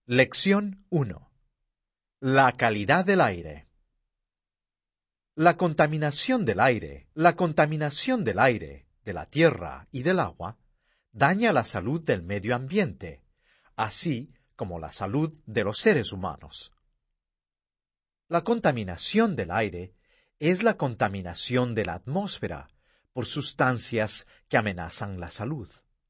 Lección 1. La calidad del aire. La contaminación del aire, de la tierra y del agua, daña la salud del medio ambiente, así como la salud de los seres humanos. La contaminación del aire es la contaminación de la atmósfera por sustancias que amenazan la salud.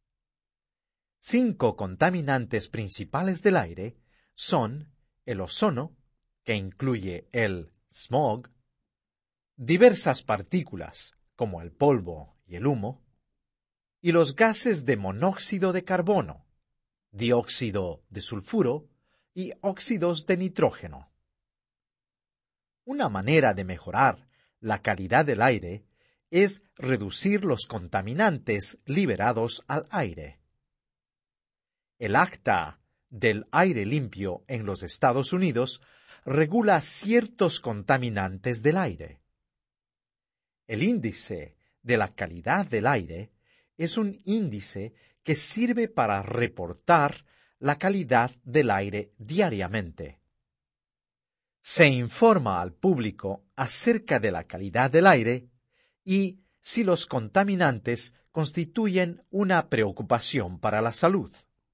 5 contaminantes principales del aire son el ozono, que incluye el smog, diversas partículas, como el polvo y el humo, y los gases de monóxido de carbono, dióxido de sulfuro y óxidos de nitrógeno. Una manera de mejorar la calidad del aire es reducir los contaminantes liberados al aire. El Acta del Aire Limpio en los Estados Unidos regula ciertos contaminantes del aire. El índice de la calidad del aire es un índice que sirve para reportar la calidad del aire diariamente. Se informa al público acerca de la calidad del aire y si los contaminantes constituyen una preocupación para la salud.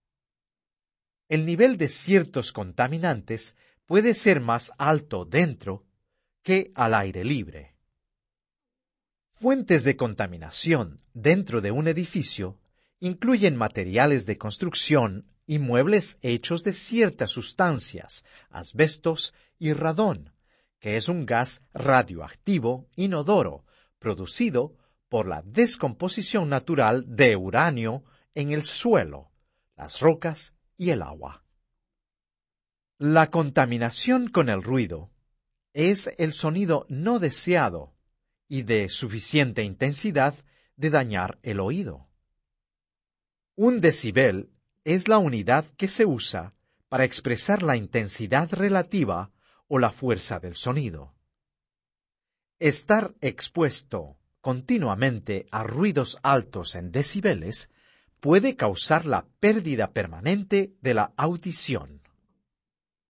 El nivel de ciertos contaminantes puede ser más alto dentro que al aire libre. Fuentes de contaminación dentro de un edificio incluyen materiales de construcción y muebles hechos de ciertas sustancias, asbestos y radón, que es un gas radioactivo inodoro producido por la descomposición natural de uranio en el suelo, las rocas y el agua. La contaminación con el ruido es el sonido no deseado y de suficiente intensidad de dañar el oído. Un decibel es la unidad que se usa para expresar la intensidad relativa o la fuerza del sonido. Estar expuesto continuamente a ruidos altos en decibeles puede causar la pérdida permanente de la audición.